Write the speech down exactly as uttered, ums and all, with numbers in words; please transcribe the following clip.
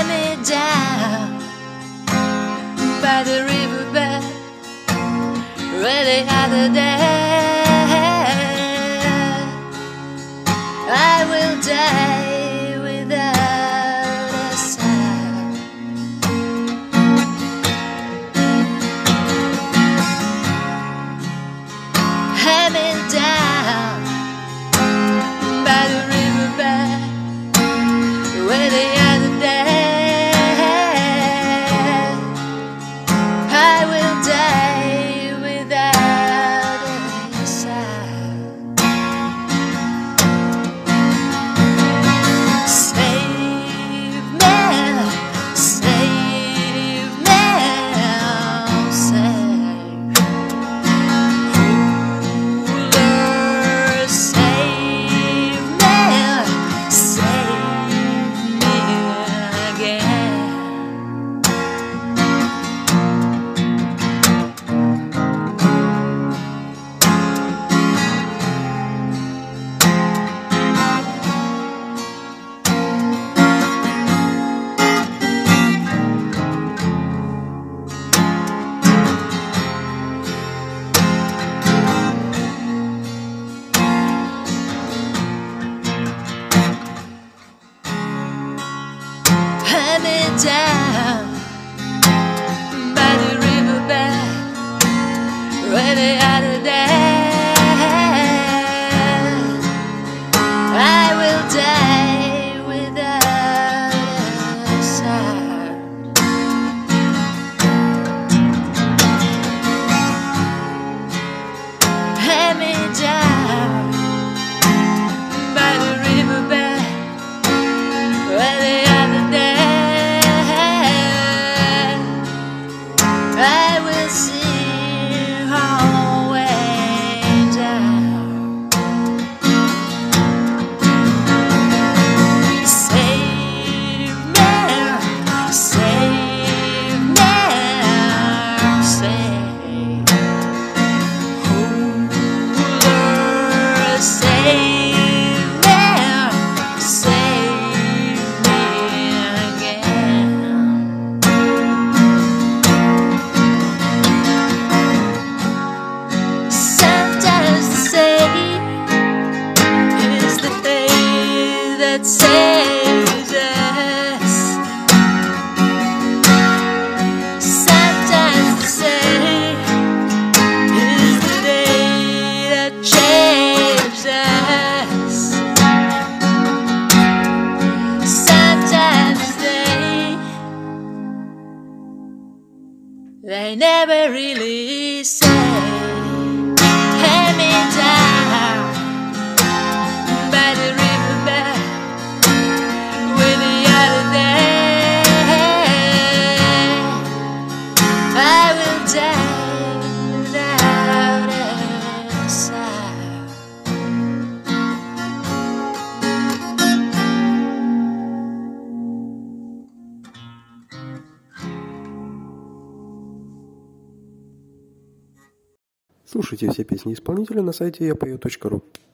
hand me down by the riverbed where the other day I will die without a sound. Hand me down by the riverbed where the other day I will die without a sound. Save me, save me, save. Ruler, save me, save me again. Hand me down by the riverbed where the other day I will die without a sound. Hand me down by the riverbed where the other day I will sing all the way down. Save me, save me, save. Ruler, save me, save me again. Sometimes the say it is the faith that saves us. Sometimes the say it is the day that changes us. Sometimes they they never really say. Hand me down by the riverbed where the other day I will die without a sound. Слушайте все песни исполнителя на сайте я пою точка ру.